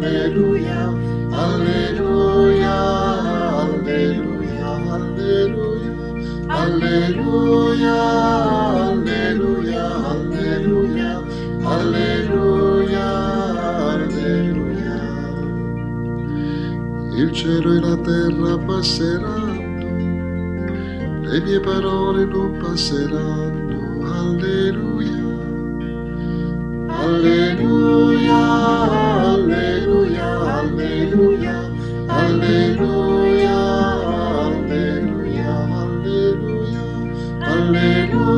alleluia, alleluia, alleluia, alleluia, alleluia, alleluia, alleluia, alleluia, alleluia. Il cielo e la terra passeranno, le mie parole non passeranno, alleluia. Alleluia, alleluia, alleluia, alleluia, alleluia, alleluia, alleluia.